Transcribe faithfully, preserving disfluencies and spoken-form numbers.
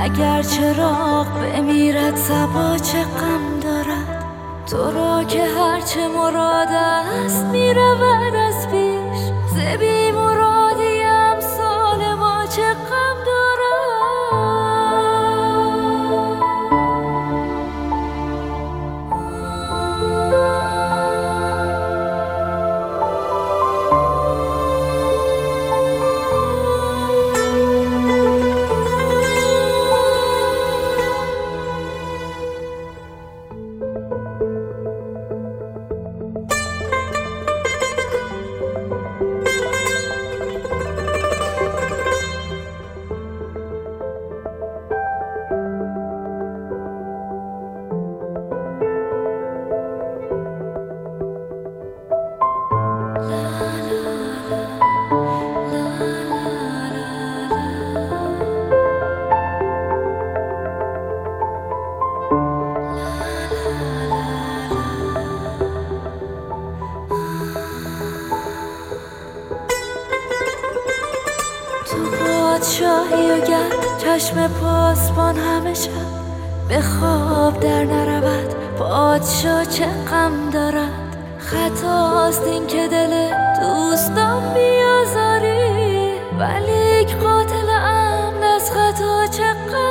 اگر چراغ بمیرد صبا چه غم دارد، تو را که هرچه مراد است میرود از پیش. ز بی مرادی امثال ما چه غم دارد. پادشاهی و گر چشم پاسبان همه شب به خواب در نرود، پادشاه چه غم دارد. خطاست این که دل دوستان بیازاری، ولیک قاتل عمد از خطا چه غم